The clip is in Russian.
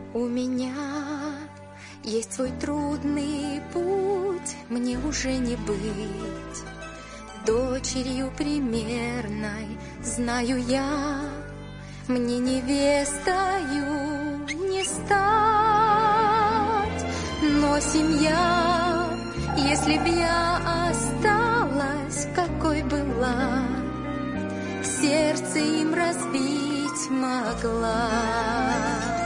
У меня есть свой трудный путь, мне уже не быть дочерью примерной, знаю я, мне невестою не стать. Но семья, если б я осталась, какой была, сердце им разбить могла.